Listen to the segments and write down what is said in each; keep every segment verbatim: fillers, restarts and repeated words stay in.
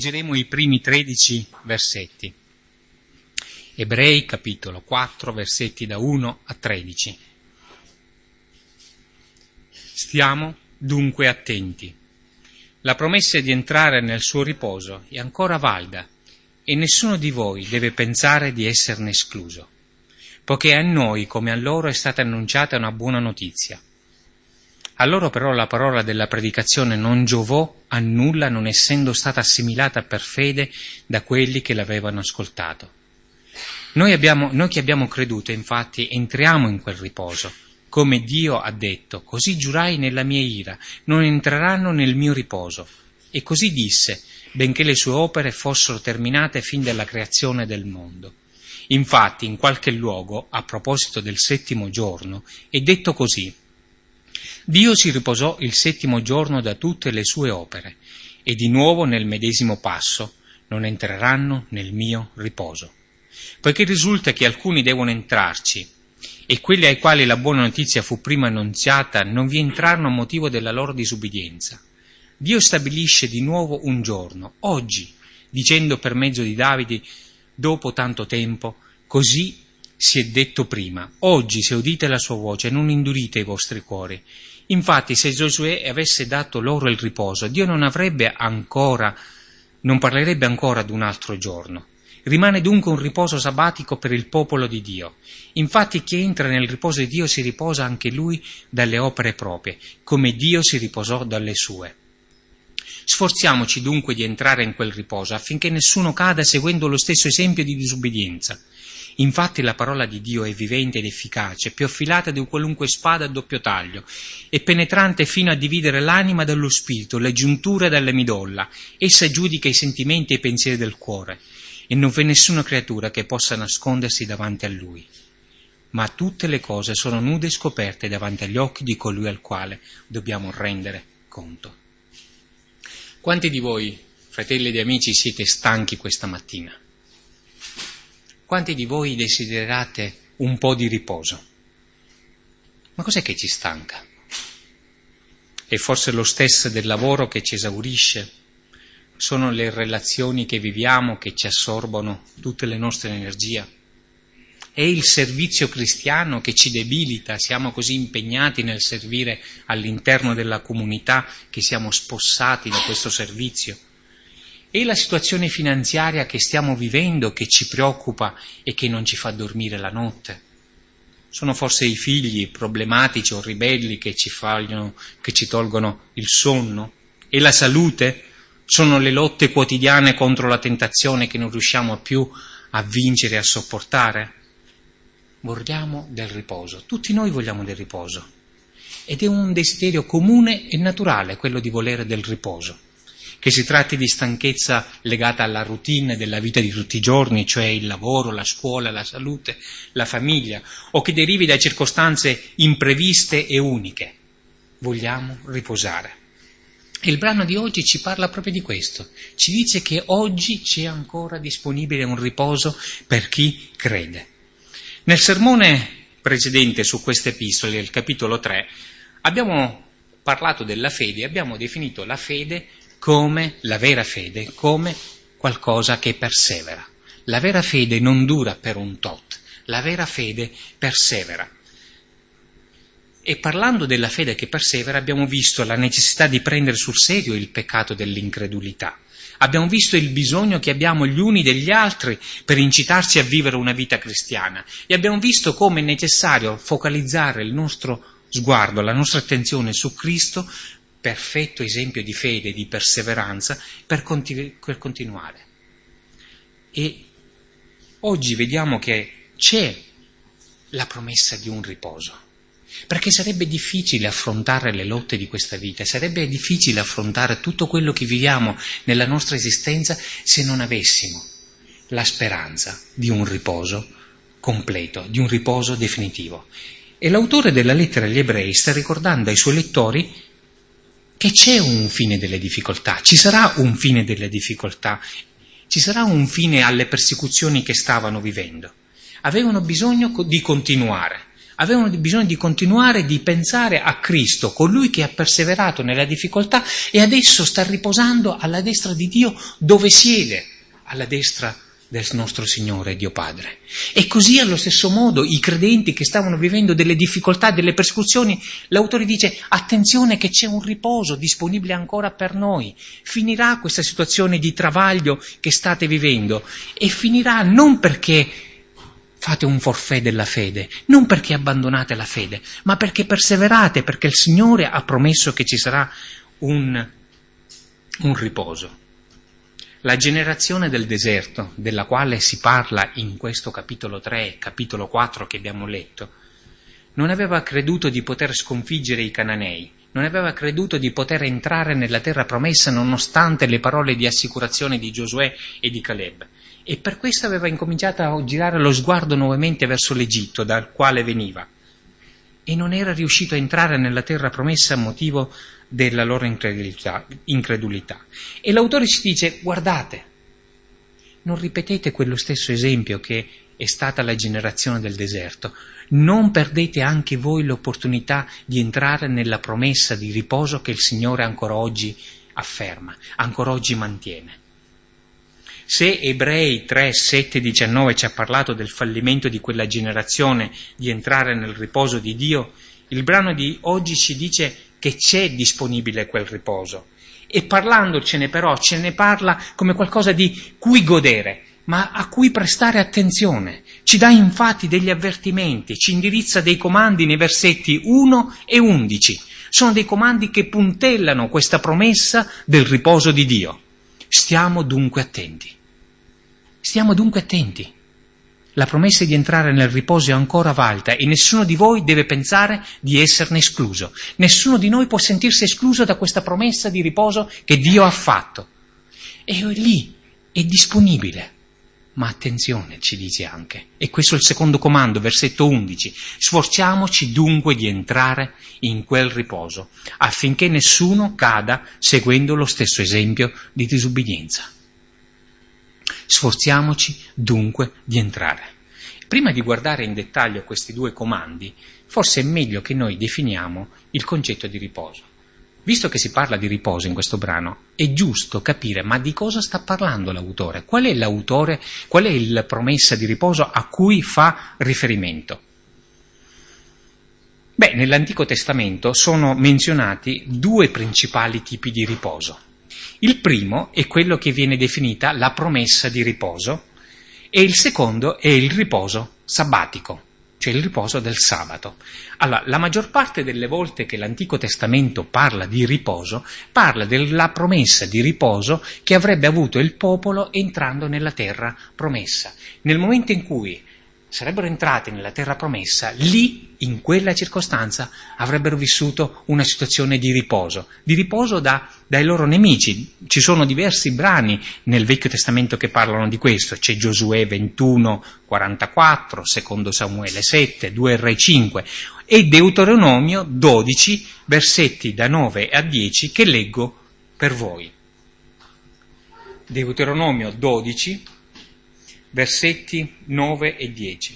Leggeremo i primi tredici versetti. Ebrei capitolo quattro, versetti da uno a tredici. Stiamo dunque attenti. La promessa di entrare nel suo riposo è ancora valida e nessuno di voi deve pensare di esserne escluso, poiché a noi come a loro è stata annunciata una buona notizia. A loro però la parola della predicazione non giovò a nulla, non essendo stata assimilata per fede da quelli che l'avevano ascoltato. Noi, abbiamo, noi che abbiamo creduto, infatti, entriamo in quel riposo, come Dio ha detto: così giurai nella mia ira, non entreranno nel mio riposo. E così disse, benché le sue opere fossero terminate fin dalla creazione del mondo. Infatti, in qualche luogo, a proposito del settimo giorno, è detto così: Dio si riposò il settimo giorno da tutte le sue opere, e di nuovo nel medesimo passo: non entreranno nel mio riposo. Poiché risulta che alcuni devono entrarci, e quelli ai quali la buona notizia fu prima annunziata non vi entrarono a motivo della loro disubbidienza. Dio stabilisce di nuovo un giorno, oggi, dicendo per mezzo di Davide, dopo tanto tempo: così si è detto prima, oggi se udite la sua voce non indurite i vostri cuori. Infatti se Giosuè avesse dato loro il riposo, Dio non avrebbe ancora, non parlerebbe ancora ad un altro giorno. Rimane dunque un riposo sabbatico per il popolo di Dio. Infatti chi entra nel riposo di Dio si riposa anche lui dalle opere proprie, come Dio si riposò dalle sue. Sforziamoci dunque di entrare in quel riposo, affinché nessuno cada seguendo lo stesso esempio di disubbidienza. Infatti la parola di Dio è vivente ed efficace, più affilata di qualunque spada a doppio taglio, e penetrante fino a dividere l'anima dallo spirito, le giunture dalle midolla. Essa giudica i sentimenti e i pensieri del cuore, e non v'è nessuna creatura che possa nascondersi davanti a Lui. Ma tutte le cose sono nude e scoperte davanti agli occhi di colui al quale dobbiamo rendere conto. Quanti di voi, fratelli ed amici, siete stanchi questa mattina? Quanti di voi desiderate un po' di riposo? Ma cos'è che ci stanca? È forse lo stress del lavoro che ci esaurisce? Sono le relazioni che viviamo che ci assorbono tutte le nostre energie? È il servizio cristiano che ci debilita? Siamo così impegnati nel servire all'interno della comunità che siamo spossati da questo servizio? È la situazione finanziaria che stiamo vivendo che ci preoccupa e che non ci fa dormire la notte? Sono forse i figli problematici o ribelli che ci fagliano, che ci tolgono il sonno? È la salute? Sono le lotte quotidiane contro la tentazione che non riusciamo più a vincere e a sopportare? Vogliamo del riposo, tutti noi vogliamo del riposo, ed è un desiderio comune e naturale quello di volere del riposo. Che si tratti di stanchezza legata alla routine della vita di tutti i giorni, cioè il lavoro, la scuola, la salute, la famiglia, o che derivi da circostanze impreviste e uniche. Vogliamo riposare. E il brano di oggi ci parla proprio di questo. Ci dice che oggi c'è ancora disponibile un riposo per chi crede. Nel sermone precedente su queste epistole, il capitolo tre, abbiamo parlato della fede, abbiamo definito la fede come la vera fede, come qualcosa che persevera. La vera fede non dura per un tot, la vera fede persevera. E parlando della fede che persevera abbiamo visto la necessità di prendere sul serio il peccato dell'incredulità. Abbiamo visto il bisogno che abbiamo gli uni degli altri per incitarci a vivere una vita cristiana. E abbiamo visto come è necessario focalizzare il nostro sguardo, la nostra attenzione su Cristo, perfetto esempio di fede e di perseveranza, per, continu- per continuare. E oggi vediamo che c'è la promessa di un riposo, perché sarebbe difficile affrontare le lotte di questa vita, sarebbe difficile affrontare tutto quello che viviamo nella nostra esistenza se non avessimo la speranza di un riposo completo, di un riposo definitivo. E l'autore della lettera agli Ebrei sta ricordando ai suoi lettori che c'è un fine delle difficoltà, ci sarà un fine delle difficoltà, ci sarà un fine alle persecuzioni che stavano vivendo. Avevano bisogno di continuare, avevano bisogno di continuare di pensare a Cristo, colui che ha perseverato nella difficoltà e adesso sta riposando alla destra di Dio, dove siede, alla destra del nostro Signore Dio Padre. E così allo stesso modo i credenti che stavano vivendo delle difficoltà, delle persecuzioni, l'autore dice: attenzione che c'è un riposo disponibile ancora per noi, finirà questa situazione di travaglio che state vivendo e finirà non perché fate un forfait della fede, non perché abbandonate la fede, ma perché perseverate, perché il Signore ha promesso che ci sarà un, un riposo. La generazione del deserto, della quale si parla in questo capitolo tre, capitolo quattro che abbiamo letto, non aveva creduto di poter sconfiggere i Cananei, non aveva creduto di poter entrare nella terra promessa nonostante le parole di assicurazione di Giosuè e di Caleb. E per questo aveva incominciato a girare lo sguardo nuovamente verso l'Egitto, dal quale veniva. E non era riuscito a entrare nella terra promessa a motivo della loro incredulità, incredulità. E l'autore ci dice: guardate, non ripetete quello stesso esempio che è stata la generazione del deserto, non perdete anche voi l'opportunità di entrare nella promessa di riposo che il Signore ancora oggi afferma, ancora oggi mantiene. Se Ebrei tre, sette, diciannove ci ha parlato del fallimento di quella generazione di entrare nel riposo di Dio, il brano di oggi ci dice che c'è disponibile quel riposo. E parlandocene però ce ne parla come qualcosa di cui godere, ma a cui prestare attenzione. Ci dà infatti degli avvertimenti, ci indirizza dei comandi nei versetti uno e undici. Sono dei comandi che puntellano questa promessa del riposo di Dio. Stiamo dunque attenti. Stiamo dunque attenti. La promessa di entrare nel riposo è ancora valida e nessuno di voi deve pensare di esserne escluso. Nessuno di noi può sentirsi escluso da questa promessa di riposo che Dio ha fatto. E lì è disponibile. Ma attenzione, ci dice anche, e questo è il secondo comando, versetto undici, sforziamoci dunque di entrare in quel riposo, affinché nessuno cada seguendo lo stesso esempio di disubbidienza. Sforziamoci dunque di entrare. Prima di guardare in dettaglio questi due comandi, forse è meglio che noi definiamo il concetto di riposo. Visto che si parla di riposo in questo brano, è giusto capire ma di cosa sta parlando l'autore? Qual è l'autore, qual è la promessa di riposo a cui fa riferimento? Beh, nell'Antico Testamento sono menzionati due principali tipi di riposo. Il primo è quello che viene definita la promessa di riposo e il secondo è il riposo sabbatico, cioè il riposo del sabato. Allora, la maggior parte delle volte che l'Antico Testamento parla di riposo, parla della promessa di riposo che avrebbe avuto il popolo entrando nella terra promessa. Nel momento in cui sarebbero entrati nella terra promessa, lì, in quella circostanza, avrebbero vissuto una situazione di riposo, di riposo da, dai loro nemici. Ci sono diversi brani nel Vecchio Testamento che parlano di questo, c'è Giosuè ventuno, quarantaquattro, secondo Samuele sette, due Re cinque e Deuteronomio dodici, versetti da nove a dieci che leggo per voi. Deuteronomio dodici, versetti nove e dieci.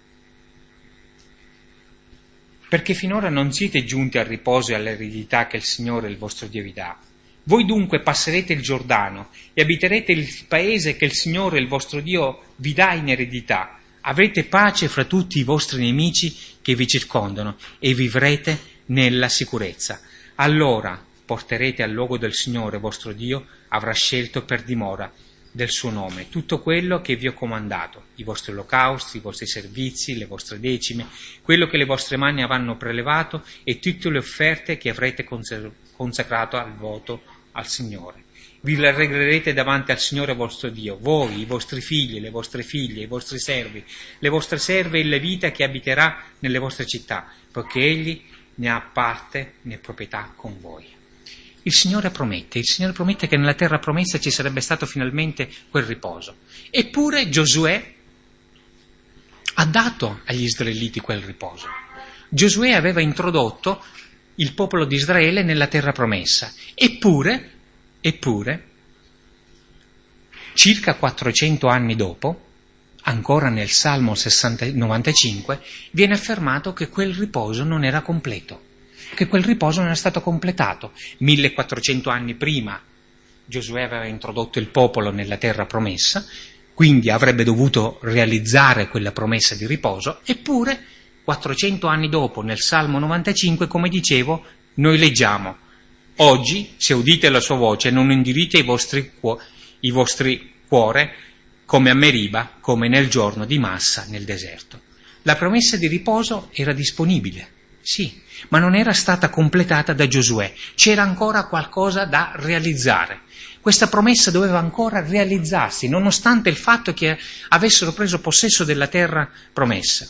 Perché finora non siete giunti al riposo e all'eredità che il Signore il vostro Dio vi dà. Voi dunque passerete il Giordano e abiterete il paese che il Signore il vostro Dio vi dà in eredità. Avrete pace fra tutti i vostri nemici che vi circondano e vivrete nella sicurezza. Allora porterete al luogo del Signore vostro Dio avrà scelto per dimora del suo nome, tutto quello che vi ho comandato, i vostri olocausti, i vostri servizi, le vostre decime, quello che le vostre mani avranno prelevato e tutte le offerte che avrete consacrato al voto al Signore. Vi rallegrerete davanti al Signore vostro Dio, voi, i vostri figli, le vostre figlie, i vostri servi, le vostre serve e la vita che abiterà nelle vostre città, poiché Egli ne ha parte, ne proprietà con voi. Il Signore promette, il Signore promette che nella terra promessa ci sarebbe stato finalmente quel riposo. Eppure Giosuè ha dato agli israeliti quel riposo. Giosuè aveva introdotto il popolo di Israele nella terra promessa. Eppure, eppure, circa quattrocento anni dopo, ancora nel Salmo sessanta, novantacinque, viene affermato che quel riposo non era completo, che quel riposo non era stato completato. millequattrocento anni prima Giosuè aveva introdotto il popolo nella terra promessa, quindi avrebbe dovuto realizzare quella promessa di riposo, eppure quattrocento anni dopo, nel Salmo novantacinque, come dicevo, noi leggiamo: oggi, se udite la sua voce, non indirite i vostri, cuo- i vostri cuore come a Meriba, come nel giorno di Massa nel deserto. La promessa di riposo era disponibile, sì, ma non era stata completata da Giosuè, c'era ancora qualcosa da realizzare. Questa promessa doveva ancora realizzarsi, nonostante il fatto che avessero preso possesso della terra promessa.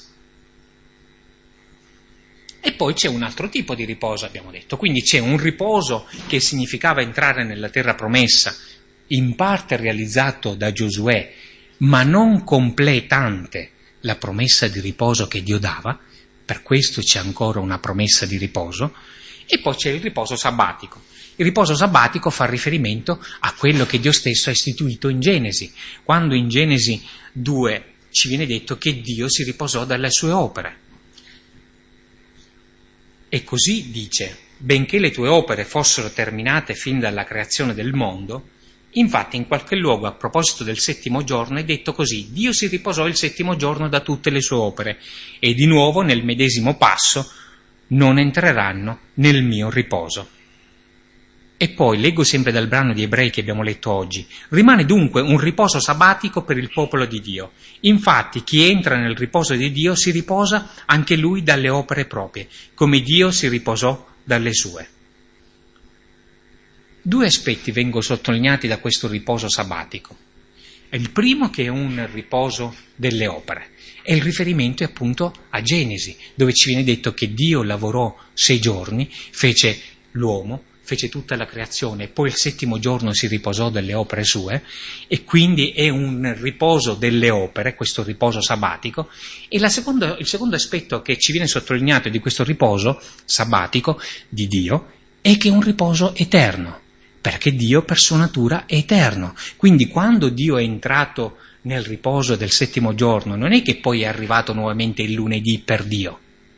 E poi c'è un altro tipo di riposo, abbiamo detto. Quindi c'è un riposo che significava entrare nella terra promessa, in parte realizzato da Giosuè, ma non completante la promessa di riposo che Dio dava. Per questo c'è ancora una promessa di riposo. E poi c'è il riposo sabbatico. Il riposo sabbatico fa riferimento a quello che Dio stesso ha istituito in Genesi, quando in Genesi due ci viene detto che Dio si riposò dalle sue opere. E così dice: benché le tue opere fossero terminate fin dalla creazione del mondo, infatti in qualche luogo a proposito del settimo giorno è detto così: Dio si riposò il settimo giorno da tutte le sue opere, e di nuovo nel medesimo passo non entreranno nel mio riposo. E poi leggo sempre dal brano di Ebrei che abbiamo letto oggi: rimane dunque un riposo sabbatico per il popolo di Dio. Infatti chi entra nel riposo di Dio si riposa anche lui dalle opere proprie, come Dio si riposò dalle sue. Due aspetti vengono sottolineati da questo riposo sabbatico. Il primo, che è un riposo delle opere, e il riferimento è appunto a Genesi, dove ci viene detto che Dio lavorò sei giorni, fece l'uomo, fece tutta la creazione, e poi il settimo giorno si riposò dalle opere sue, e quindi è un riposo delle opere, questo riposo sabbatico. E la seconda, il secondo aspetto che ci viene sottolineato di questo riposo sabbatico di Dio è che è un riposo eterno, perché Dio per sua natura è eterno. Quindi quando Dio è entrato nel riposo del settimo giorno, non è che poi è arrivato nuovamente il lunedì per Dio.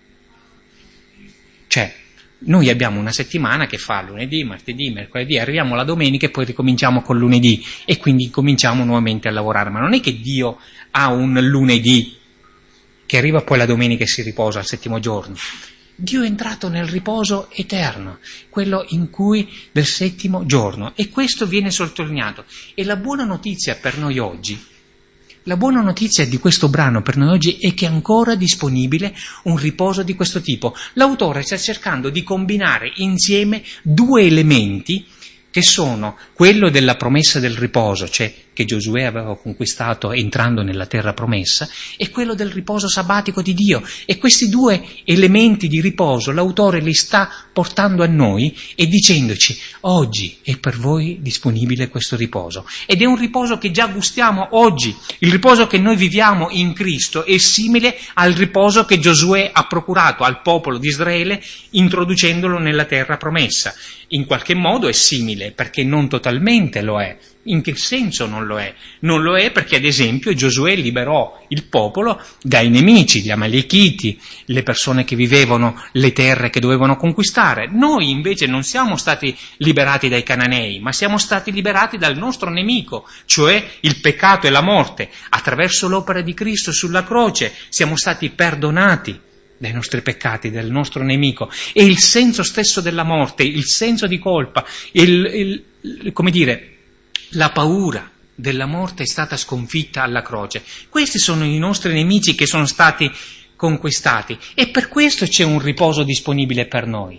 Cioè, noi abbiamo una settimana che fa lunedì, martedì, mercoledì, arriviamo alla domenica e poi ricominciamo col lunedì e quindi cominciamo nuovamente a lavorare. Ma non è che Dio ha un lunedì che arriva poi la domenica e si riposa al settimo giorno. Dio è entrato nel riposo eterno, quello in cui del settimo giorno, e questo viene sottolineato. E la buona notizia per noi oggi, la buona notizia di questo brano per noi oggi è che è ancora disponibile un riposo di questo tipo. L'autore sta cercando di combinare insieme due elementi che sono quello della promessa del riposo, cioè che Giosuè aveva conquistato entrando nella terra promessa, e quello del riposo sabbatico di Dio. E questi due elementi di riposo l'autore li sta portando a noi e dicendoci: oggi è per voi disponibile questo riposo. Ed è un riposo che già gustiamo oggi. Il riposo che noi viviamo in Cristo è simile al riposo che Giosuè ha procurato al popolo di Israele introducendolo nella terra promessa. In qualche modo è simile, perché non totalmente lo è. In che senso non lo è? Non lo è perché, ad esempio, Giosuè liberò il popolo dai nemici, gli Amalechiti, le persone che vivevano le terre che dovevano conquistare. Noi invece non siamo stati liberati dai Cananei, ma siamo stati liberati dal nostro nemico, cioè il peccato e la morte. Attraverso l'opera di Cristo sulla croce siamo stati perdonati dai nostri peccati, del nostro nemico, e il senso stesso della morte, il senso di colpa, il, il, come dire, la paura della morte è stata sconfitta alla croce. Questi sono i nostri nemici che sono stati conquistati, e per questo c'è un riposo disponibile per noi.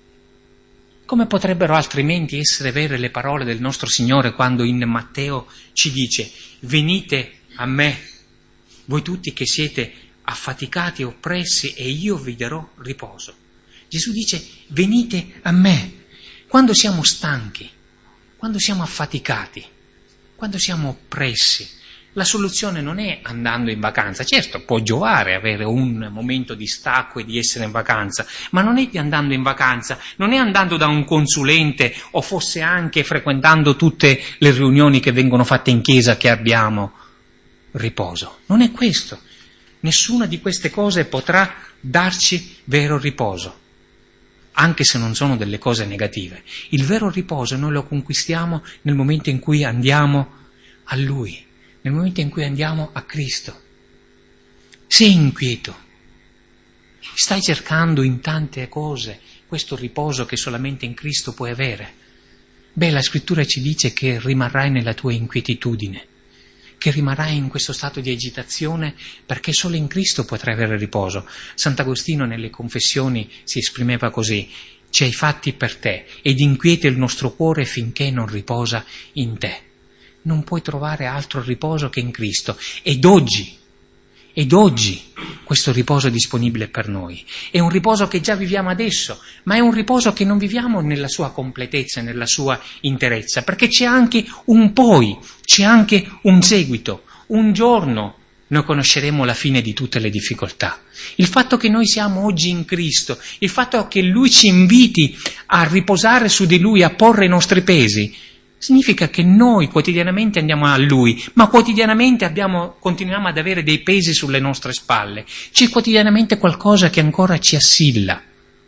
Come potrebbero altrimenti essere vere le parole del nostro Signore quando in Matteo ci dice: venite a me, voi tutti che siete affaticati e oppressi, e io vi darò riposo. Gesù dice: venite a me. Quando siamo stanchi, quando siamo affaticati, quando siamo oppressi, la soluzione non è andando in vacanza. Certo, può giovare avere un momento di stacco e di essere in vacanza, ma non è andando in vacanza, non è andando da un consulente o fosse anche frequentando tutte le riunioni che vengono fatte in chiesa che abbiamo. riposo. Non è questo. Nessuna di queste cose potrà darci vero riposo, anche se non sono delle cose negative. Il vero riposo noi lo conquistiamo nel momento in cui andiamo a Lui, nel momento in cui andiamo a Cristo. Sei inquieto, stai cercando in tante cose questo riposo che solamente in Cristo puoi avere. Beh, la Scrittura ci dice che rimarrai nella tua inquietudine, che rimarrai in questo stato di agitazione, perché solo in Cristo potrai avere riposo. Sant'Agostino nelle Confessioni si esprimeva così: ci hai fatti per te ed inquieta il nostro cuore finché non riposa in te. Non puoi trovare altro riposo che in Cristo. Ed oggi, ed oggi questo riposo è disponibile per noi. È un riposo che già viviamo adesso, ma è un riposo che non viviamo nella sua completezza, nella sua interezza, perché c'è anche un poi, c'è anche un seguito. Un giorno noi conosceremo la fine di tutte le difficoltà. Il fatto che noi siamo oggi in Cristo, il fatto che Lui ci inviti a riposare su di Lui, a porre i nostri pesi, significa che noi quotidianamente andiamo a Lui, ma quotidianamente abbiamo, continuiamo ad avere dei pesi sulle nostre spalle. C'è quotidianamente qualcosa che ancora ci assilla.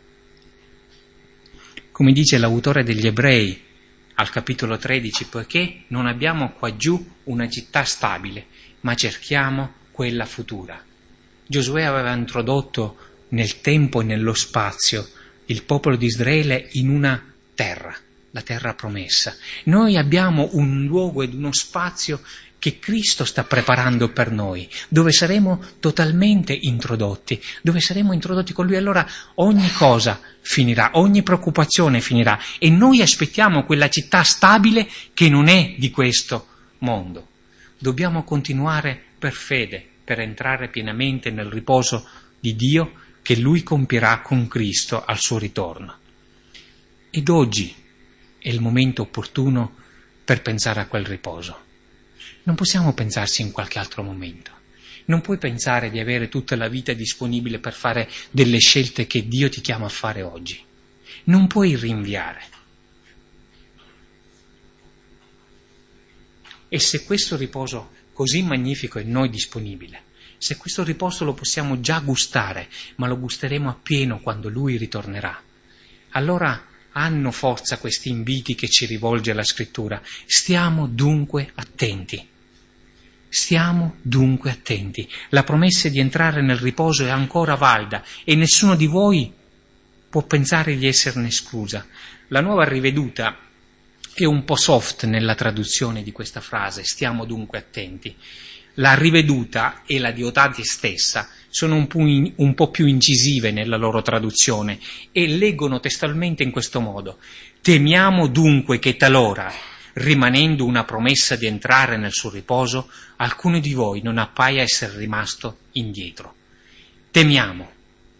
Come dice l'autore degli Ebrei al capitolo tredici, poiché non abbiamo qua giù una città stabile, ma cerchiamo quella futura. Giosuè aveva introdotto nel tempo e nello spazio il popolo di Israele in una terra, la terra promessa. Noi abbiamo un luogo ed uno spazio che Cristo sta preparando per noi, dove saremo totalmente introdotti, dove saremo introdotti con Lui. Allora ogni cosa finirà, ogni preoccupazione finirà e noi aspettiamo quella città stabile che non è di questo mondo. Dobbiamo continuare per fede, per entrare pienamente nel riposo di Dio che Lui compierà con Cristo al suo ritorno. Ed oggi è il momento opportuno per pensare a quel riposo. Non possiamo pensarsi in qualche altro momento. Non puoi pensare di avere tutta la vita disponibile per fare delle scelte che Dio ti chiama a fare oggi. Non puoi rinviare. E se questo riposo così magnifico è in noi disponibile, se questo riposo lo possiamo già gustare, ma lo gusteremo appieno quando Lui ritornerà, allora hanno forza questi inviti che ci rivolge la Scrittura. Stiamo dunque attenti. Stiamo dunque attenti. La promessa di entrare nel riposo è ancora valida e nessuno di voi può pensare di esserne esclusa. La Nuova Riveduta è un po' soft nella traduzione di questa frase, stiamo dunque attenti. La Riveduta e la Diodati stessa sono un po', in, un po' più incisive nella loro traduzione e leggono testualmente in questo modo: temiamo dunque che talora, rimanendo una promessa di entrare nel suo riposo, alcuno di voi non appaia essere rimasto indietro. Temiamo.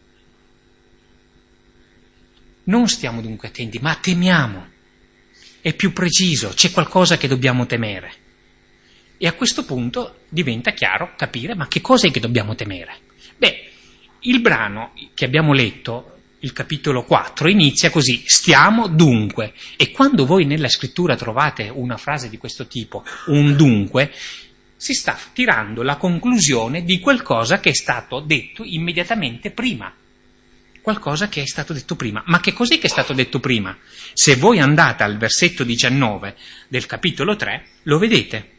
Non stiamo dunque attenti, ma temiamo. È più preciso, c'è qualcosa che dobbiamo temere. E a questo punto diventa chiaro capire ma che cosa è che dobbiamo temere. Beh, il brano che abbiamo letto, il capitolo quattro, inizia così: stiamo dunque. E quando voi nella Scrittura trovate una frase di questo tipo, un dunque, si sta tirando la conclusione di qualcosa che è stato detto immediatamente prima. Qualcosa che è stato detto prima. Ma che cos'è che è stato detto prima? Se voi andate al versetto diciannove del capitolo tre, lo vedete.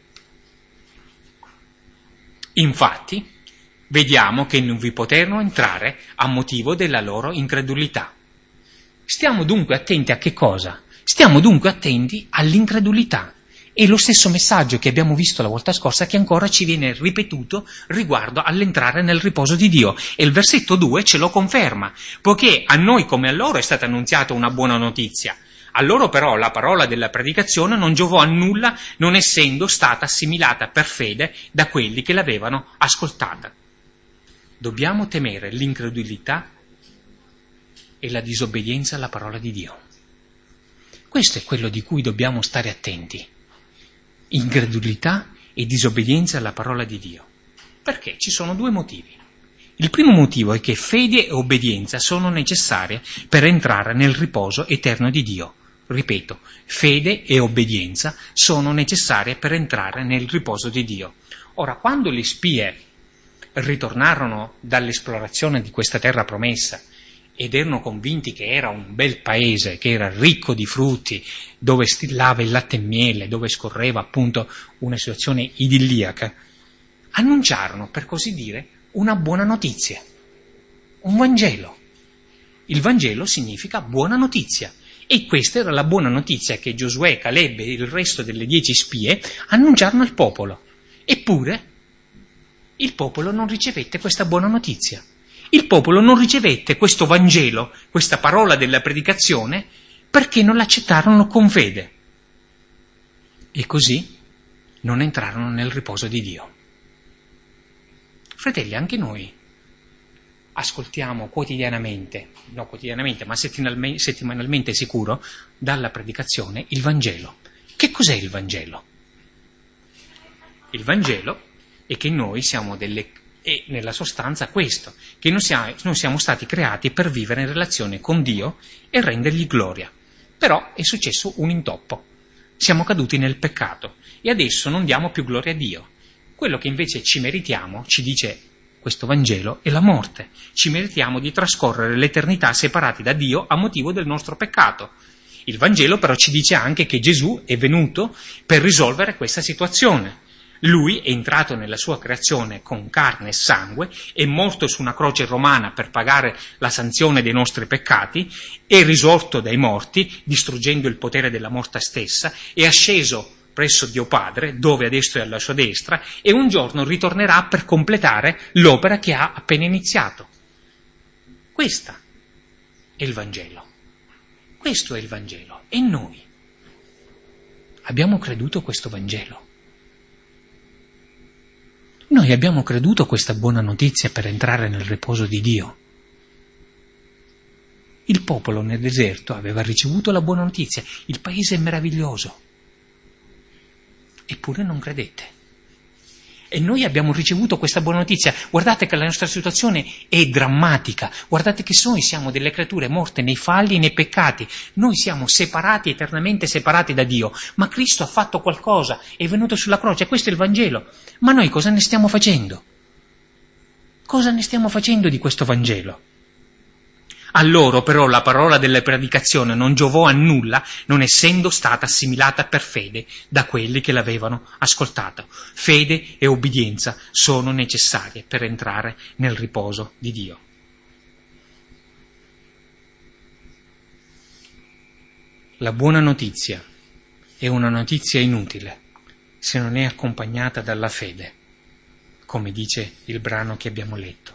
Infatti, vediamo che non vi poterono entrare a motivo della loro incredulità. Stiamo dunque attenti a che cosa? Stiamo dunque attenti all'incredulità. È lo stesso messaggio che abbiamo visto la volta scorsa che ancora ci viene ripetuto riguardo all'entrare nel riposo di Dio. E il versetto due ce lo conferma, poiché a noi come a loro è stata annunziata una buona notizia. A loro però la parola della predicazione non giovò a nulla, non essendo stata assimilata per fede da quelli che l'avevano ascoltata. Dobbiamo temere l'incredulità e la disobbedienza alla parola di Dio. Questo è quello di cui dobbiamo stare attenti. Incredulità e disobbedienza alla parola di Dio. Perché? Ci sono due motivi. Il primo motivo è che fede e obbedienza sono necessarie per entrare nel riposo eterno di Dio. ripeto, fede e obbedienza sono necessarie per entrare nel riposo di Dio. Ora, quando le spie ritornarono dall'esplorazione di questa terra promessa ed erano convinti che era un bel paese, che era ricco di frutti, dove stillava il latte e miele, dove scorreva appunto una situazione idilliaca, annunciarono, per così dire, una buona notizia, un Vangelo. Il Vangelo significa buona notizia. E questa era la buona notizia che Giosuè, Caleb e il resto delle dieci spie annunciarono al popolo. Eppure il popolo non ricevette questa buona notizia. Il popolo non ricevette questo Vangelo, questa parola della predicazione, perché non l'accettarono con fede. E così non entrarono nel riposo di Dio. Fratelli, anche noi ascoltiamo quotidianamente, no quotidianamente, ma settimanalmente, settimanalmente sicuro, dalla predicazione il Vangelo. Che cos'è il Vangelo? Il Vangelo è che noi siamo delle, è nella sostanza questo, che noi siamo, noi siamo stati creati per vivere in relazione con Dio e rendergli gloria. Però è successo un intoppo. Siamo caduti nel peccato e adesso non diamo più gloria a Dio. Quello che invece ci meritiamo, ci dice questo Vangelo, è la morte. Ci meritiamo di trascorrere l'eternità separati da Dio a motivo del nostro peccato. Il Vangelo però ci dice anche che Gesù è venuto per risolvere questa situazione. Lui è entrato nella sua creazione con carne e sangue, è morto su una croce romana per pagare la sanzione dei nostri peccati, è risorto dai morti, distruggendo il potere della morte stessa, è asceso presso Dio Padre, dove adesso è alla sua destra, e un giorno ritornerà per completare l'opera che ha appena iniziato. Questa è il Vangelo. Questo è il Vangelo. E noi abbiamo creduto a questo Vangelo. Noi abbiamo creduto a questa buona notizia per entrare nel riposo di Dio. Il popolo nel deserto aveva ricevuto la buona notizia, il paese è meraviglioso. Eppure non credette. E noi abbiamo ricevuto questa buona notizia. Guardate che la nostra situazione è drammatica. Guardate che noi siamo delle creature morte nei falli e nei peccati. Noi siamo separati, eternamente separati da Dio. Ma Cristo ha fatto qualcosa, è venuto sulla croce. Questo è il Vangelo. Ma noi cosa ne stiamo facendo? Cosa ne stiamo facendo di questo Vangelo? A loro però la parola della predicazione non giovò a nulla, non essendo stata assimilata per fede da quelli che l'avevano ascoltato. Fede e obbedienza sono necessarie per entrare nel riposo di Dio. La buona notizia è una notizia inutile se non è accompagnata dalla fede, come dice il brano che abbiamo letto.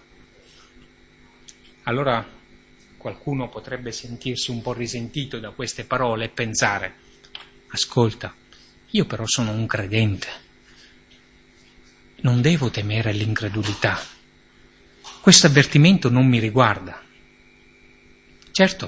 Allora qualcuno potrebbe sentirsi un po' risentito da queste parole e pensare: ascolta, io però sono un credente, non devo temere l'incredulità, questo avvertimento non mi riguarda. Certo,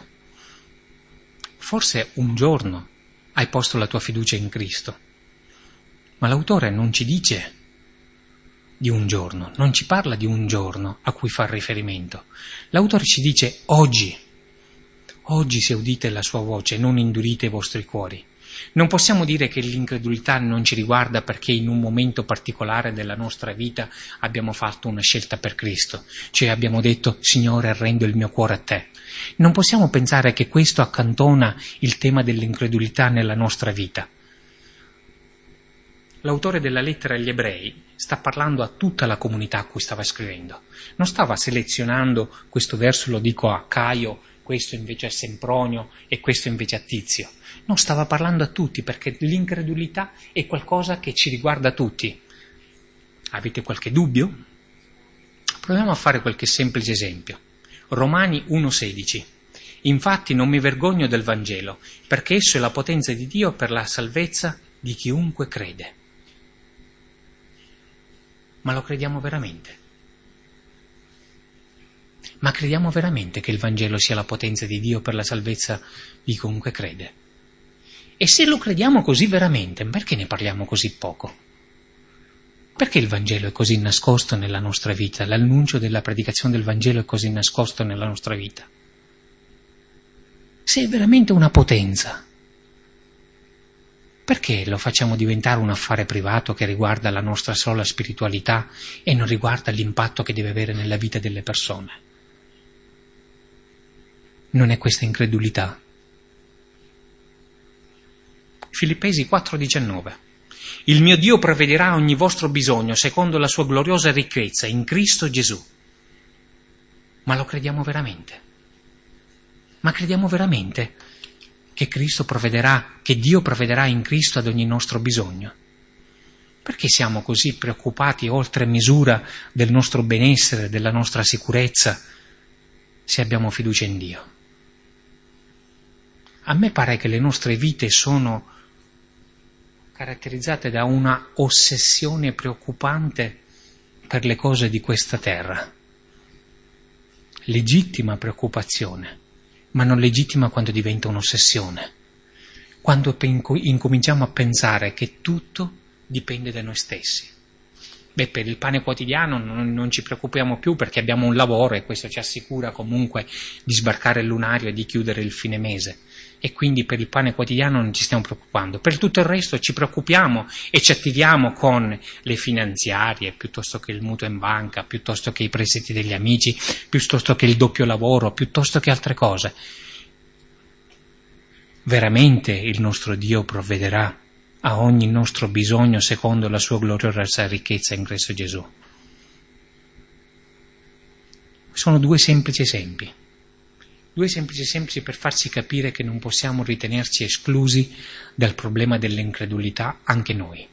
forse un giorno hai posto la tua fiducia in Cristo, ma l'autore non ci dice di un giorno, non ci parla di un giorno a cui fa riferimento. L'autore ci dice oggi, oggi se udite la sua voce, non indurite i vostri cuori. Non possiamo dire che l'incredulità non ci riguarda perché in un momento particolare della nostra vita abbiamo fatto una scelta per Cristo, cioè abbiamo detto: Signore, arrendo il mio cuore a te. Non possiamo pensare che questo accantona il tema dell'incredulità nella nostra vita. L'autore della lettera agli ebrei sta parlando a tutta la comunità a cui stava scrivendo. Non stava selezionando questo verso, lo dico a Caio, questo invece a Sempronio e questo invece a Tizio. Non, stava parlando a tutti, perché l'incredulità è qualcosa che ci riguarda tutti. Avete qualche dubbio? Proviamo a fare qualche semplice esempio. Romani uno sedici. Infatti non mi vergogno del Vangelo, perché esso è la potenza di Dio per la salvezza di chiunque crede. Ma lo crediamo veramente? Ma crediamo veramente che il Vangelo sia la potenza di Dio per la salvezza di chiunque crede? E se lo crediamo così veramente, perché ne parliamo così poco? Perché il Vangelo è così nascosto nella nostra vita? L'annuncio della predicazione del Vangelo è così nascosto nella nostra vita? Se è veramente una potenza, Perché lo facciamo diventare un affare privato che riguarda la nostra sola spiritualità e non riguarda l'impatto che deve avere nella vita delle persone? Non è questa incredulità? Filippesi quattro diciannove. Il mio Dio provvederà ogni vostro bisogno secondo la sua gloriosa ricchezza in Cristo Gesù. Ma lo crediamo veramente? Ma crediamo veramente che Cristo provvederà, che Dio provvederà in Cristo ad ogni nostro bisogno? Perché siamo così preoccupati oltre misura del nostro benessere, della nostra sicurezza, se abbiamo fiducia in Dio? A me pare che le nostre vite sono caratterizzate da una ossessione preoccupante per le cose di questa terra. Legittima preoccupazione, ma non legittima quando diventa un'ossessione. Quando incominciamo a pensare che tutto dipende da noi stessi. Beh, per il pane quotidiano non, non ci preoccupiamo più perché abbiamo un lavoro e questo ci assicura comunque di sbarcare il lunario e di chiudere il fine mese. E quindi per il pane quotidiano non ci stiamo preoccupando. Per tutto il resto ci preoccupiamo e ci attiviamo con le finanziarie, piuttosto che il mutuo in banca, piuttosto che i prestiti degli amici, piuttosto che il doppio lavoro, piuttosto che altre cose. Veramente il nostro Dio provvederà a ogni nostro bisogno secondo la sua gloriosa ricchezza in Cristo Gesù. Sono due semplici esempi. Due semplici esempi per farci capire che non possiamo ritenerci esclusi dal problema dell'incredulità anche noi.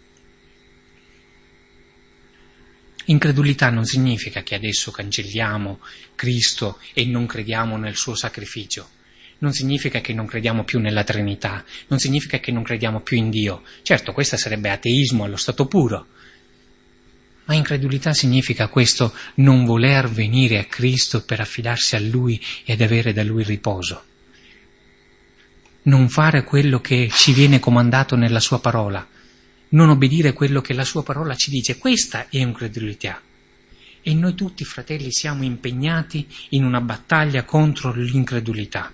Incredulità non significa che adesso cancelliamo Cristo e non crediamo nel suo sacrificio. Non significa che non crediamo più nella Trinità, non significa che non crediamo più in Dio. Certo, questo sarebbe ateismo allo stato puro. Ma incredulità significa questo non voler venire a Cristo per affidarsi a Lui ed avere da Lui riposo. Non fare quello che ci viene comandato nella Sua parola. Non obbedire quello che la Sua parola ci dice. Questa è incredulità. E noi tutti, fratelli, siamo impegnati in una battaglia contro l'incredulità.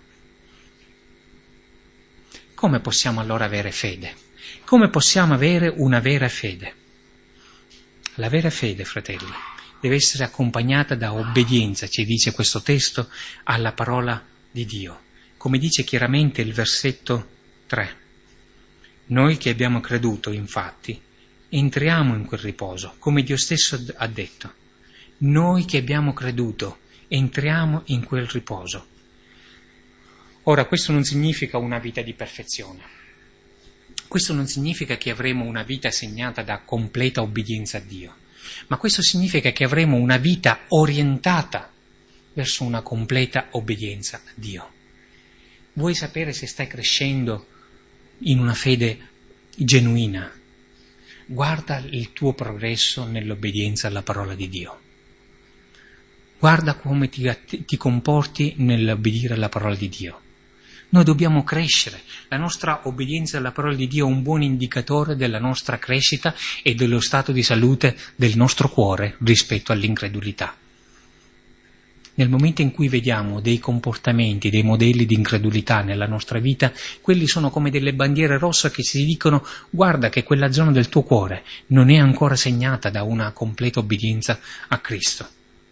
Come possiamo allora avere fede? Come possiamo avere una vera fede? La vera fede, fratelli, deve essere accompagnata da obbedienza, ci dice questo testo, alla parola di Dio. Come dice chiaramente il versetto tre. Noi che abbiamo creduto, infatti, entriamo in quel riposo, come Dio stesso ha detto. Noi che abbiamo creduto, entriamo in quel riposo. Ora, questo non significa una vita di perfezione. Questo non significa che avremo una vita segnata da completa obbedienza a Dio, ma questo significa che avremo una vita orientata verso una completa obbedienza a Dio. Vuoi sapere se stai crescendo in una fede genuina? Guarda il tuo progresso nell'obbedienza alla parola di Dio. Guarda come ti, ti comporti nell'obbedire alla parola di Dio. Noi dobbiamo crescere. La nostra obbedienza alla parola di Dio è un buon indicatore della nostra crescita e dello stato di salute del nostro cuore rispetto all'incredulità. Nel momento in cui vediamo dei comportamenti, dei modelli di incredulità nella nostra vita, quelli sono come delle bandiere rosse che ci dicono: guarda che quella zona del tuo cuore non è ancora segnata da una completa obbedienza a Cristo.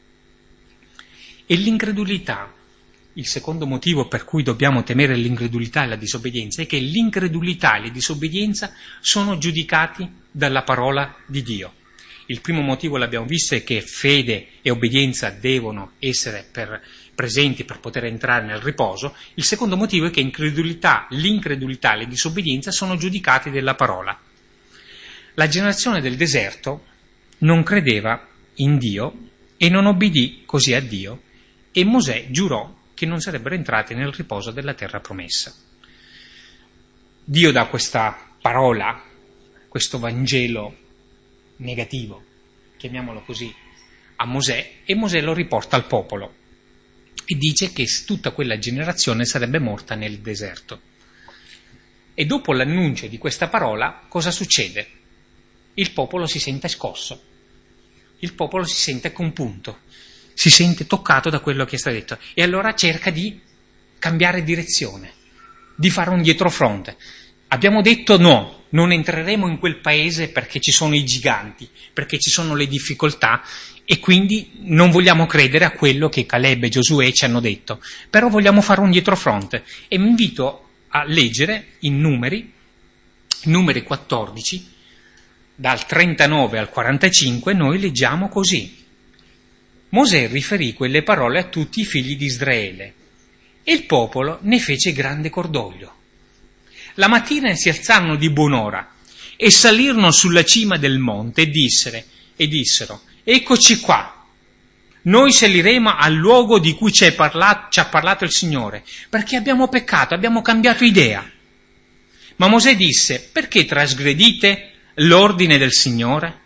E l'incredulità, il secondo motivo per cui dobbiamo temere l'incredulità e la disobbedienza, è che l'incredulità e la disobbedienza sono giudicati dalla parola di Dio. Il primo motivo, l'abbiamo visto, è che fede e obbedienza devono essere per, presenti per poter entrare nel riposo. Il secondo motivo è che incredulità, l'incredulità e la disobbedienza sono giudicati dalla parola. La generazione del deserto non credeva in Dio e non obbedì così a Dio, e Mosè giurò che non sarebbero entrati nel riposo della terra promessa. Dio dà questa parola, questo Vangelo negativo, chiamiamolo così, a Mosè, e Mosè lo riporta al popolo e dice che tutta quella generazione sarebbe morta nel deserto. E dopo l'annuncio di questa parola, cosa succede? Il popolo si sente scosso, il popolo si sente compunto, si sente toccato da quello che è stato detto e allora cerca di cambiare direzione, di fare un dietrofront. Abbiamo detto no, non entreremo in quel paese perché ci sono i giganti, perché ci sono le difficoltà e quindi non vogliamo credere a quello che Caleb e Giosuè ci hanno detto, però vogliamo fare un dietrofront. E mi invito a leggere in numeri, numeri quattordici, dal trentanove al quarantacinque, noi leggiamo così. Mosè riferì quelle parole a tutti i figli di Israele e il popolo ne fece grande cordoglio. La mattina si alzarono di buon'ora e salirono sulla cima del monte e dissero, e dissero eccoci qua, noi saliremo al luogo di cui ci, è parlato, ci ha parlato il Signore, perché abbiamo peccato, abbiamo cambiato idea. Ma Mosè disse, perché trasgredite l'ordine del Signore?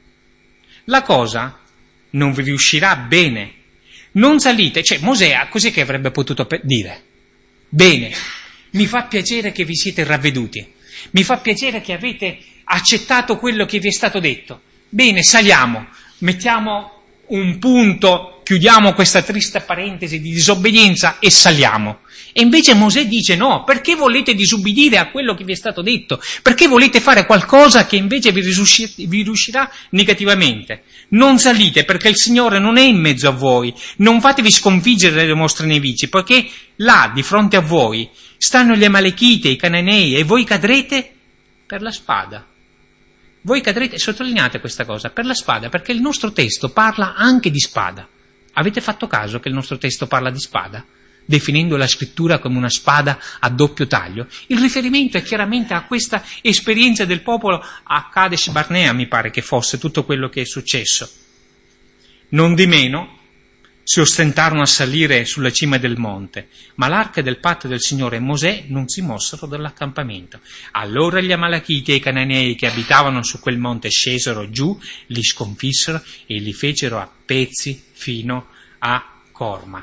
La cosa non vi riuscirà bene. Non salite, cioè Mosè cos'è che avrebbe potuto dire? Bene, mi fa piacere che vi siete ravveduti, mi fa piacere che avete accettato quello che vi è stato detto. Bene, saliamo, mettiamo un punto, chiudiamo questa triste parentesi di disobbedienza e saliamo. E invece Mosè dice no, perché volete disubbidire a quello che vi è stato detto? Perché volete fare qualcosa che invece vi, riusci- vi riuscirà negativamente? Non salite perché il Signore non è in mezzo a voi, non fatevi sconfiggere dalle vostre nemici, poiché là, di fronte a voi, stanno gli Amalechiti, i Cananei, e voi cadrete per la spada. Voi cadrete, sottolineate questa cosa, per la spada, perché il nostro testo parla anche di spada. Avete fatto caso che il nostro testo parla di spada? Definendo la scrittura come una spada a doppio taglio. Il riferimento è chiaramente a questa esperienza del popolo a Kadesh Barnea, mi pare che fosse tutto quello che è successo. Non di meno si ostentarono a salire sulla cima del monte, ma l'arca del patto del Signore e Mosè non si mossero dall'accampamento. Allora gli Amalechiti e i Cananei che abitavano su quel monte scesero giù, li sconfissero e li fecero a pezzi fino a Corma.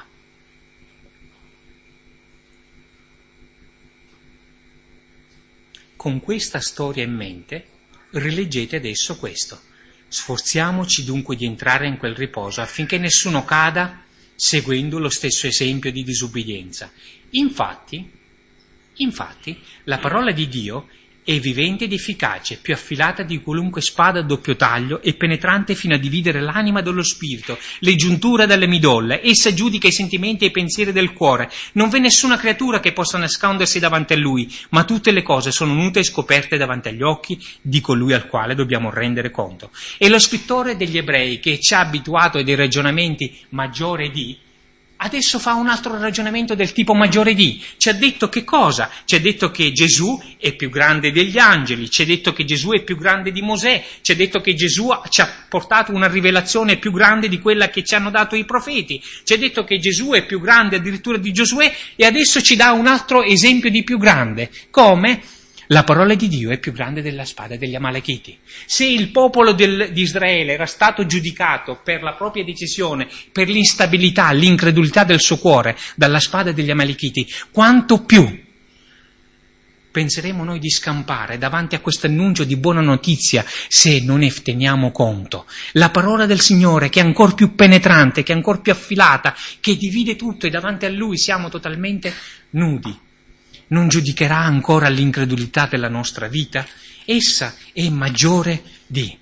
Con questa storia in mente, rileggete adesso questo. Sforziamoci dunque di entrare in quel riposo affinché nessuno cada seguendo lo stesso esempio di disubbidienza. Infatti, infatti, la parola di Dio è vivente ed efficace, più affilata di qualunque spada a doppio taglio e penetrante fino a dividere l'anima dallo spirito, le giunture dalle midolle. Essa giudica i sentimenti e i pensieri del cuore. Non v'è nessuna creatura che possa nascondersi davanti a Lui, ma tutte le cose sono nute e scoperte davanti agli occhi di colui al quale dobbiamo rendere conto. E lo scrittore degli Ebrei, che ci ha abituato a dei ragionamenti maggiore di, adesso fa un altro ragionamento del tipo maggiore di. Ci ha detto che cosa? Ci ha detto che Gesù è più grande degli angeli, ci ha detto che Gesù è più grande di Mosè, ci ha detto che Gesù ci ha portato una rivelazione più grande di quella che ci hanno dato i profeti, ci ha detto che Gesù è più grande addirittura di Giosuè e adesso ci dà un altro esempio di più grande. Come? La parola di Dio è più grande della spada degli Amalechiti. Se il popolo del, di Israele era stato giudicato per la propria decisione, per l'instabilità, l'incredulità del suo cuore dalla spada degli Amalechiti, quanto più penseremo noi di scampare davanti a questo annuncio di buona notizia se non ne teniamo conto. La parola del Signore che è ancora più penetrante, che è ancora più affilata, che divide tutto e davanti a Lui siamo totalmente nudi. Non giudicherà ancora l'incredulità della nostra vita? Essa è maggiore di.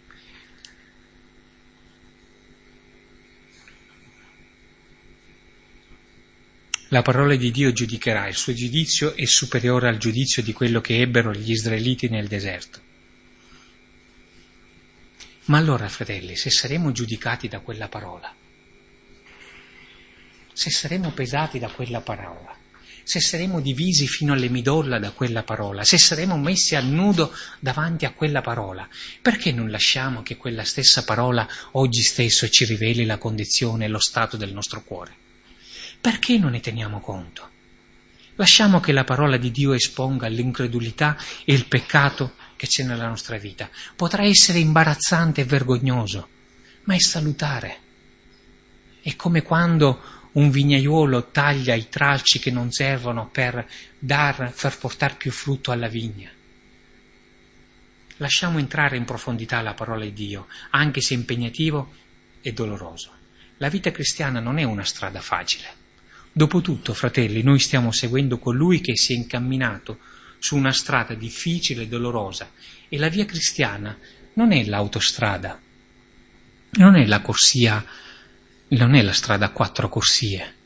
La parola di Dio giudicherà, il suo giudizio è superiore al giudizio di quello che ebbero gli israeliti nel deserto. Ma allora, fratelli, se saremo giudicati da quella parola, se saremo pesati da quella parola, se saremo divisi fino alle midolla da quella parola, se saremo messi a nudo davanti a quella parola, perché non lasciamo che quella stessa parola oggi stesso ci riveli la condizione e lo stato del nostro cuore? Perché non ne teniamo conto? Lasciamo che la parola di Dio esponga l'incredulità e il peccato che c'è nella nostra vita. Potrà essere imbarazzante e vergognoso, ma è salutare. È come quando un vignaiolo taglia i tralci che non servono per dar, per portare più frutto alla vigna. Lasciamo entrare in profondità la parola di Dio, anche se impegnativo e doloroso. La vita cristiana non è una strada facile. Dopotutto, fratelli, noi stiamo seguendo colui che si è incamminato su una strada difficile e dolorosa. E la via cristiana non è l'autostrada, non è la corsia, non è la strada a quattro corsie,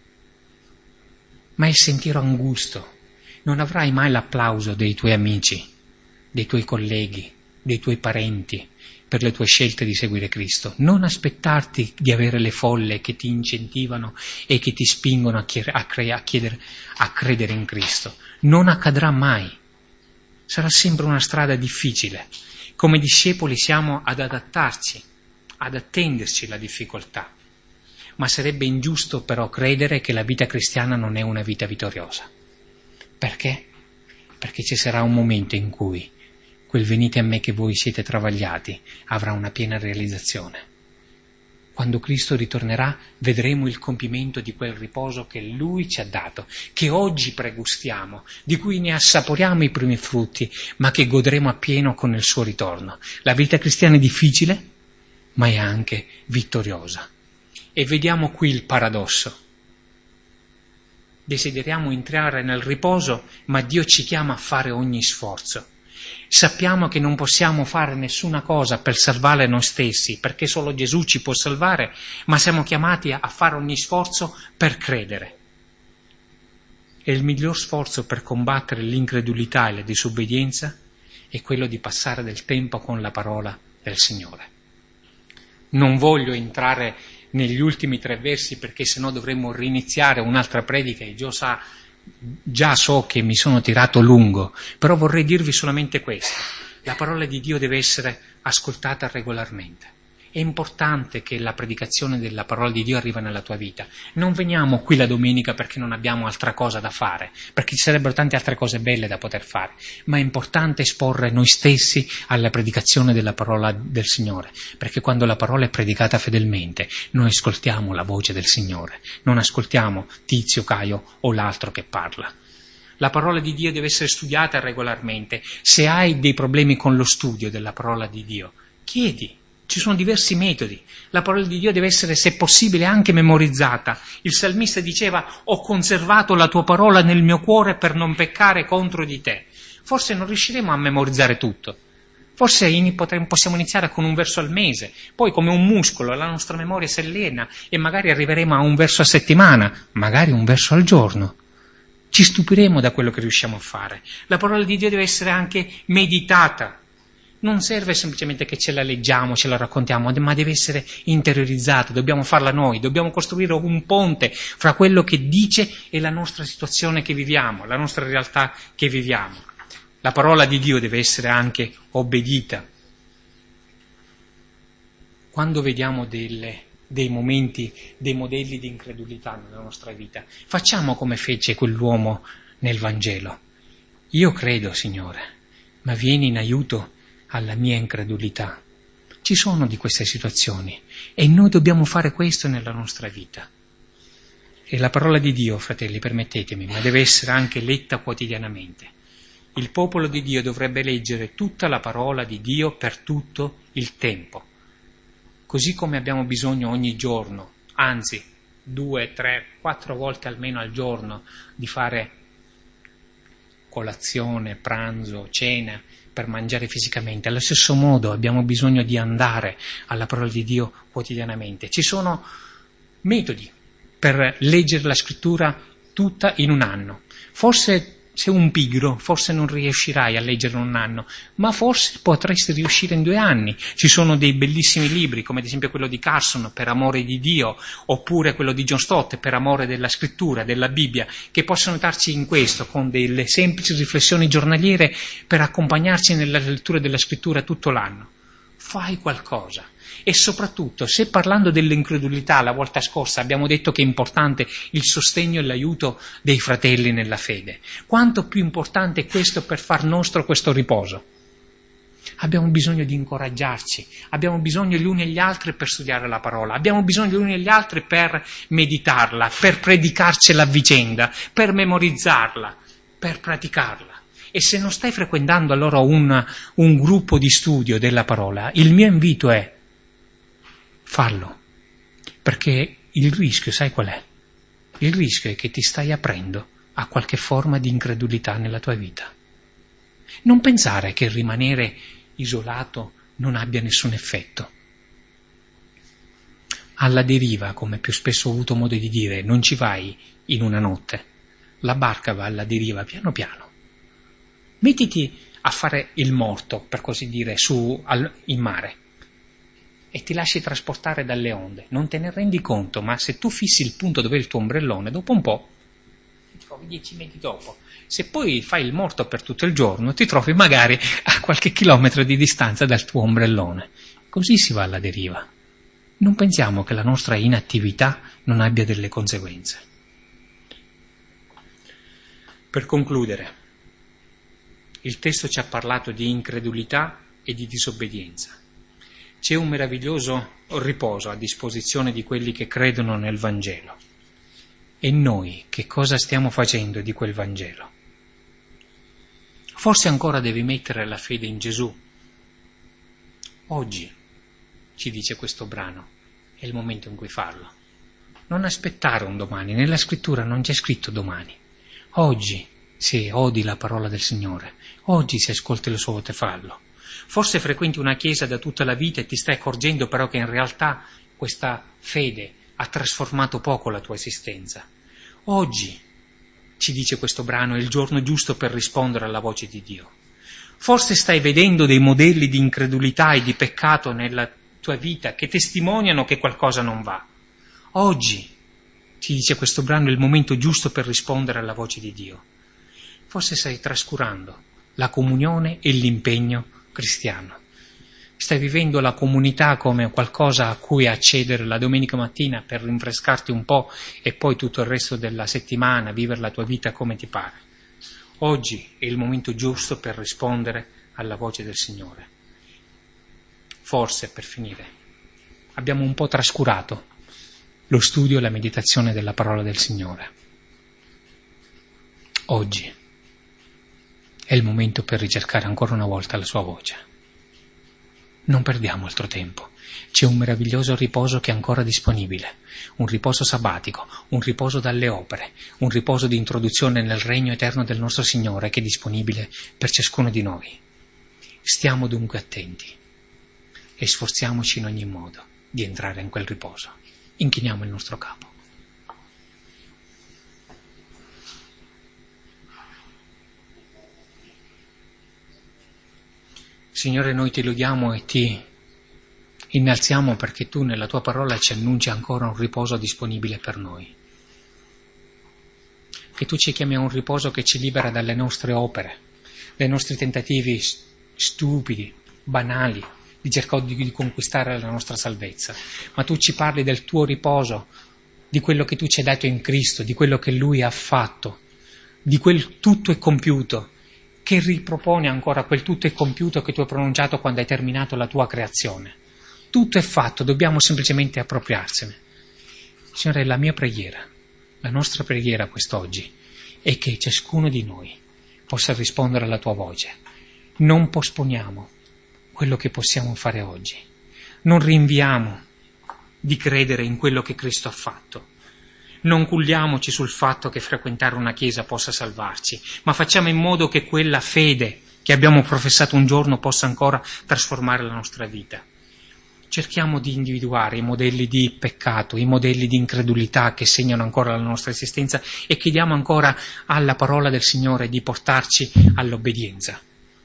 ma è il sentiero angusto. Non avrai mai l'applauso dei tuoi amici, dei tuoi colleghi, dei tuoi parenti per le tue scelte di seguire Cristo. Non aspettarti di avere le folle che ti incentivano e che ti spingono a, chier- a, cre- a, chiedere, a credere in Cristo. Non accadrà mai. Sarà sempre una strada difficile. Come discepoli siamo ad adattarci, ad attenderci la difficoltà. Ma sarebbe ingiusto però credere che la vita cristiana non è una vita vittoriosa. Perché? Perché ci sarà un momento in cui quel venite a me che voi siete travagliati avrà una piena realizzazione. Quando Cristo ritornerà vedremo il compimento di quel riposo che Lui ci ha dato, che oggi pregustiamo, di cui ne assaporiamo i primi frutti, ma che godremo appieno con il suo ritorno. La vita cristiana è difficile, ma è anche vittoriosa. E vediamo qui il paradosso. Desideriamo entrare nel riposo, ma Dio ci chiama a fare ogni sforzo. Sappiamo che non possiamo fare nessuna cosa per salvare noi stessi, perché solo Gesù ci può salvare, ma siamo chiamati a fare ogni sforzo per credere. E il miglior sforzo per combattere l'incredulità e la disobbedienza è quello di passare del tempo con la parola del Signore. Non voglio entrare negli ultimi tre versi perché sennò dovremmo riniziare un'altra predica e già, sa, già so che mi sono tirato lungo, però vorrei dirvi solamente questo: la parola di Dio deve essere ascoltata regolarmente. È importante che la predicazione della parola di Dio arriva nella tua vita. Non veniamo qui la domenica perché non abbiamo altra cosa da fare, perché ci sarebbero tante altre cose belle da poter fare, ma è importante esporre noi stessi alla predicazione della parola del Signore, perché quando la parola è predicata fedelmente noi ascoltiamo la voce del Signore, non ascoltiamo Tizio, Caio o l'altro che parla. La parola di Dio deve essere studiata regolarmente. Se hai dei problemi con lo studio della parola di Dio, chiedi. Ci sono diversi metodi. La parola di Dio deve essere, se possibile, anche memorizzata. Il salmista diceva: ho conservato la tua parola nel mio cuore per non peccare contro di te. Forse non riusciremo a memorizzare tutto. Forse in, potremo, possiamo iniziare con un verso al mese, poi come un muscolo la nostra memoria si allena e magari arriveremo a un verso a settimana, magari un verso al giorno. Ci stupiremo da quello che riusciamo a fare. La parola di Dio deve essere anche meditata. Non serve semplicemente che ce la leggiamo, ce la raccontiamo, ma deve essere interiorizzata, dobbiamo farla noi, dobbiamo costruire un ponte fra quello che dice e la nostra situazione che viviamo, la nostra realtà che viviamo. La parola di Dio deve essere anche obbedita. Quando vediamo delle, dei momenti, dei modelli di incredulità nella nostra vita, facciamo come fece quell'uomo nel Vangelo. Io credo, Signore, ma vieni in aiuto alla mia incredulità. Ci sono di queste situazioni e noi dobbiamo fare questo nella nostra vita. E la parola di Dio, fratelli, permettetemi, ma deve essere anche letta quotidianamente. Il popolo di Dio dovrebbe leggere tutta la parola di Dio per tutto il tempo. Così come abbiamo bisogno ogni giorno, anzi due, tre, quattro volte almeno al giorno, di fare colazione, pranzo, cena, per mangiare fisicamente. Allo stesso modo abbiamo bisogno di andare alla parola di Dio quotidianamente. Ci sono metodi per leggere la scrittura tutta in un anno. Forse sei un pigro, forse non riuscirai a leggere in un anno, ma forse potresti riuscire in due anni. Ci sono dei bellissimi libri, come ad esempio quello di Carson, Per amore di Dio, oppure quello di John Stott, Per amore della scrittura, della Bibbia, che possono aiutarci in questo, con delle semplici riflessioni giornaliere per accompagnarci nella lettura della scrittura tutto l'anno. Fai qualcosa. E soprattutto, se parlando dell'incredulità la volta scorsa abbiamo detto che è importante il sostegno e l'aiuto dei fratelli nella fede, quanto più importante è questo per far nostro questo riposo? Abbiamo bisogno di incoraggiarci, abbiamo bisogno gli uni e gli altri per studiare la parola, abbiamo bisogno gli uni e gli altri per meditarla, per predicarcela a vicenda, per memorizzarla, per praticarla. E se non stai frequentando allora un, un gruppo di studio della parola, il mio invito è: fallo, perché il rischio, sai qual è? Il rischio è che ti stai aprendo a qualche forma di incredulità nella tua vita. Non pensare che il rimanere isolato non abbia nessun effetto. Alla deriva, come più spesso ho avuto modo di dire, non ci vai in una notte. La barca va alla deriva piano piano. Mettiti a fare il morto, per così dire, su al, in mare e ti lasci trasportare dalle onde. Non te ne rendi conto, ma se tu fissi il punto dove è il tuo ombrellone, dopo un po' ti trovi dieci metri dopo. Se poi fai il morto per tutto il giorno, ti trovi magari a qualche chilometro di distanza dal tuo ombrellone. Così si va alla deriva. Non pensiamo che la nostra inattività non abbia delle conseguenze. Per concludere, il testo ci ha parlato di incredulità e di disobbedienza. C'è un meraviglioso riposo a disposizione di quelli che credono nel Vangelo. E noi che cosa stiamo facendo di quel Vangelo? Forse ancora devi mettere la fede in Gesù. Oggi, ci dice questo brano, è il momento in cui farlo. Non aspettare un domani, nella scrittura non c'è scritto domani. Oggi, se odi la parola del Signore, oggi se ascolti le sue voce fallo. Forse frequenti una chiesa da tutta la vita e ti stai accorgendo però che in realtà questa fede ha trasformato poco la tua esistenza. Oggi, ci dice questo brano, è il giorno giusto per rispondere alla voce di Dio. Forse stai vedendo dei modelli di incredulità e di peccato nella tua vita che testimoniano che qualcosa non va. Oggi, ci dice questo brano, è il momento giusto per rispondere alla voce di Dio. Forse stai trascurando la comunione e l'impegno cristiano. Stai vivendo la comunità come qualcosa a cui accedere la domenica mattina per rinfrescarti un po' e poi tutto il resto della settimana vivere la tua vita come ti pare. Oggi è il momento giusto per rispondere alla voce del Signore. Forse, per finire, abbiamo un po' trascurato lo studio e la meditazione della parola del Signore. Oggi è il momento per ricercare ancora una volta la sua voce. Non perdiamo altro tempo. C'è un meraviglioso riposo che è ancora disponibile, un riposo sabbatico, un riposo dalle opere, un riposo di introduzione nel regno eterno del nostro Signore che è disponibile per ciascuno di noi. Stiamo dunque attenti e sforziamoci in ogni modo di entrare in quel riposo. Inchiniamo il nostro capo. Signore, noi ti lodiamo e ti innalziamo perché tu nella tua parola ci annunci ancora un riposo disponibile per noi. Che tu ci chiami a un riposo che ci libera dalle nostre opere, dai nostri tentativi stupidi, banali, di cercare di, di conquistare la nostra salvezza. Ma tu ci parli del tuo riposo, di quello che tu ci hai dato in Cristo, di quello che Lui ha fatto, di quel tutto è compiuto, che ripropone ancora quel tutto è compiuto che tu hai pronunciato quando hai terminato la tua creazione. Tutto è fatto, dobbiamo semplicemente appropriarsene. Signore, la mia preghiera, la nostra preghiera quest'oggi, è che ciascuno di noi possa rispondere alla tua voce. Non posponiamo quello che possiamo fare oggi. Non rinviamo di credere in quello che Cristo ha fatto. Non culliamoci sul fatto che frequentare una chiesa possa salvarci, ma facciamo in modo che quella fede che abbiamo professato un giorno possa ancora trasformare la nostra vita. Cerchiamo di individuare i modelli di peccato, i modelli di incredulità che segnano ancora la nostra esistenza e chiediamo ancora alla parola del Signore di portarci all'obbedienza.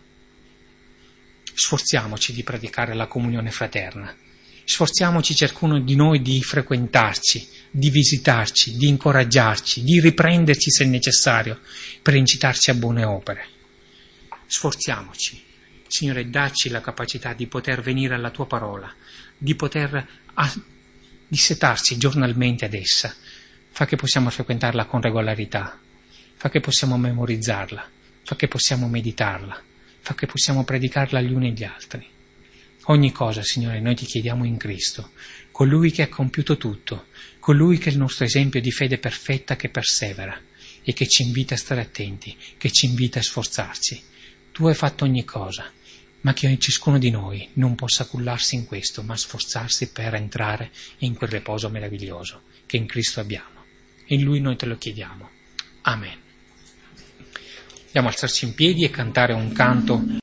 Sforziamoci di praticare la comunione fraterna. Sforziamoci ciascuno di noi di frequentarci, di visitarci, di incoraggiarci, di riprenderci se necessario per incitarci a buone opere. Sforziamoci, Signore, dacci la capacità di poter venire alla tua parola, di poter dissetarci giornalmente ad essa. Fa che possiamo frequentarla con regolarità, fa che possiamo memorizzarla, fa che possiamo meditarla, fa che possiamo predicarla agli uni e agli altri. Ogni cosa, Signore, noi ti chiediamo in Cristo, colui che ha compiuto tutto, colui che è il nostro esempio di fede perfetta che persevera e che ci invita a stare attenti, che ci invita a sforzarci. Tu hai fatto ogni cosa, ma che ciascuno di noi non possa cullarsi in questo, ma sforzarsi per entrare in quel riposo meraviglioso che in Cristo abbiamo. E in Lui noi te lo chiediamo. Amen. Andiamo a alzarci in piedi e cantare un canto